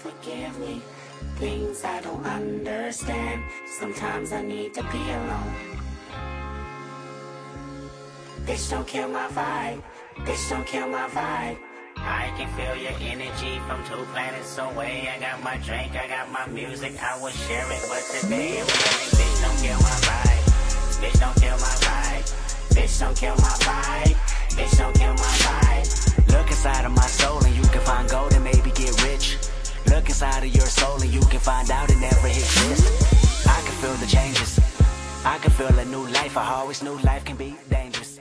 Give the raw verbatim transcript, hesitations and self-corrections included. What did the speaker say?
forgive me. Things I don't understand. Sometimes I need to be alone. Bitch, don't kill my vibe. Bitch, don't kill my vibe. I can feel your energy from two planets away. I got my drink, I got my music, I will share it, but today it was like, bitch, don't kill my vibe. Bitch, don't kill my vibe. Bitch, don't kill my vibe. Bitch, don't kill my vibe. Look inside of my soul and you can find gold and maybe get rich. Look inside of your soul and you can find out it never exists. I can feel the changes. I can feel a new life. I always knew life can be dangerous.